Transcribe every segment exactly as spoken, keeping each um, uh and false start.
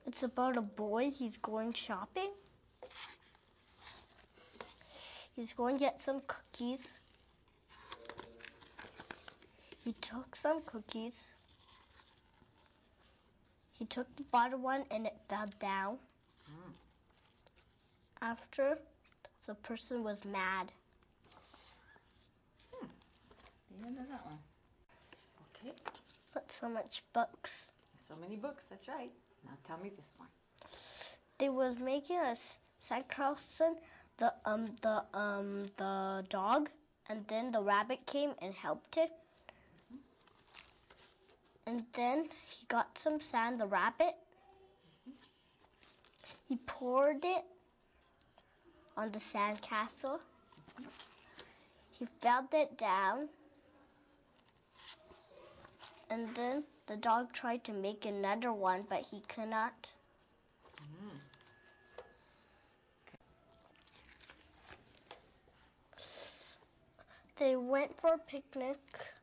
It's about a boy. He's going shopping. He's going to get some cookies. He took some cookies. He took the bottom one and it fell down. Mm. After, the person was mad. Hmm. The end of that one. Okay. But so much books. So many books, that's right. Now tell me this one. They was making a sandcastle, the um the um the dog, and then the rabbit came and helped it. Mm-hmm. And then he got some sand, the rabbit. Mm-hmm. He poured it on the sandcastle. Mm-hmm. He felled it down. And then the dog tried to make another one, but he could not. Mm. They went for a picnic.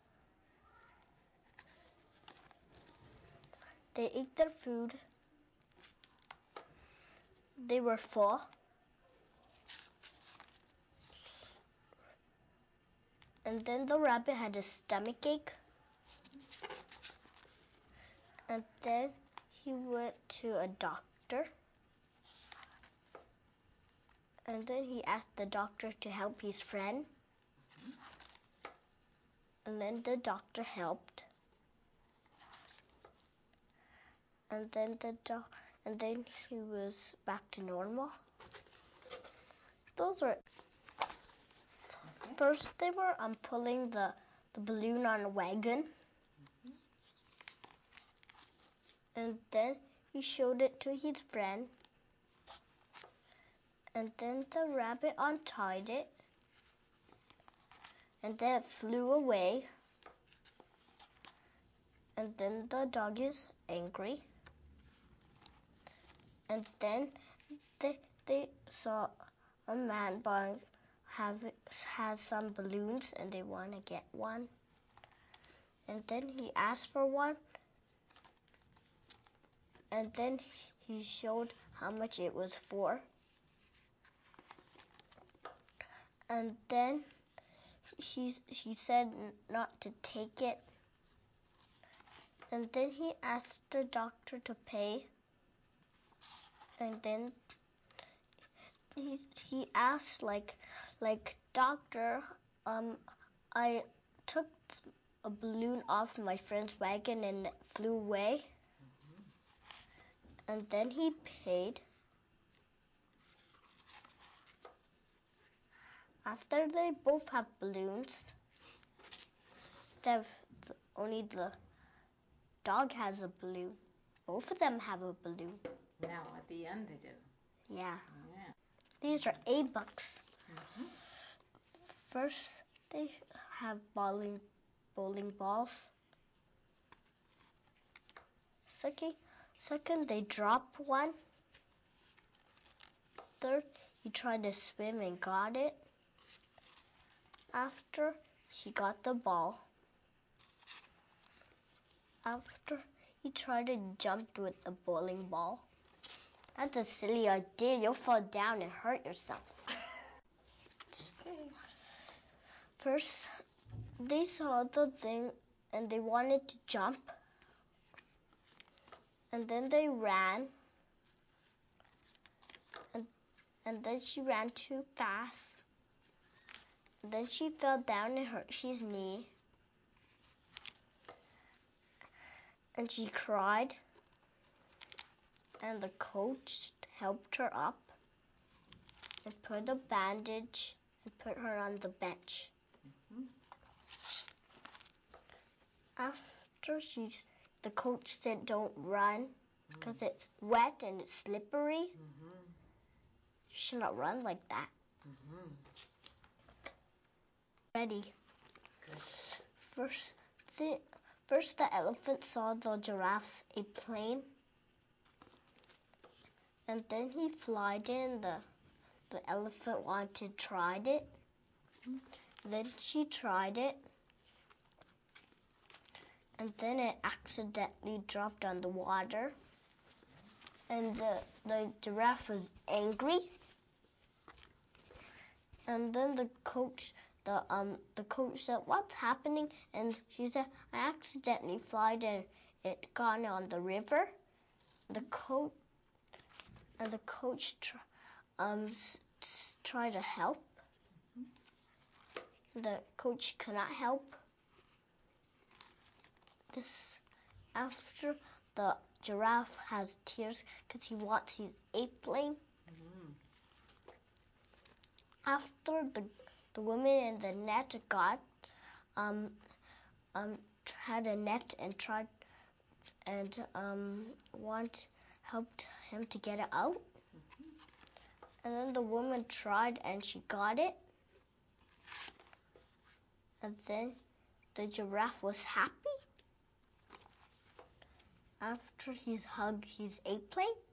They ate their food. They were full. And then the rabbit had a stomach ache. And then he went to a doctor. And then he asked the doctor to help his friend. Mm-hmm. And then the doctor helped. And then the do- and then he was back to normal. Those are okay. First they were um pulling the, the balloon on a wagon. Mm-hmm. And then he showed it to his friend. And then the rabbit untied it. And then it flew away. And then the dog is angry. And then they they saw a man buying have has some balloons and they want to get one. And then he asked for one. And then he showed how much it was for. And then he he said not to take it. And then he asked the doctor to pay. And then he he asked like like doctor, um I took a balloon off my friend's wagon and it flew away. Mm-hmm. And then he paid. After they both have balloons, they have only the dog has a balloon. Both of them have a balloon. Now at the end they do. Yeah. Yeah. These are eight bucks. Mm-hmm. First, they have bowling bowling balls. Second, second they drop one. Third, he tried to swim and got it. After, he got the ball. After, he tried to jump with the bowling ball. That's a silly idea. You'll fall down and hurt yourself. Okay. First, they saw the thing and they wanted to jump. And then they ran. And, and then she ran too fast. And then she fell down and hurt his knee. And she cried. And the coach helped her up and put a bandage and put her on the bench. Mm-hmm. After she, the coach said don't run because mm. it's wet and it's slippery. Mm-hmm. You should not run like that. Mm-hmm. Ready. Good. First, the, first the elephant saw the giraffe's a plane. And then he flied in. The the elephant wanted to try it. Mm-hmm. Then she tried it. And then it accidentally dropped on the water. and the, the giraffe was angry. And then the coach, the um, the coach said, "What's happening?" And she said, "I accidentally flied and it got on the river." The coach and the coach tr- um tried to help. The coach could not help. This after the giraffe has tears because he wants his airplane. Mm-hmm. After the the woman in the net got um um had a net and tried and um want helped him to get it out. Mm-hmm. And then the woman tried and she got it. And then the giraffe was happy after he's hugged his airplane.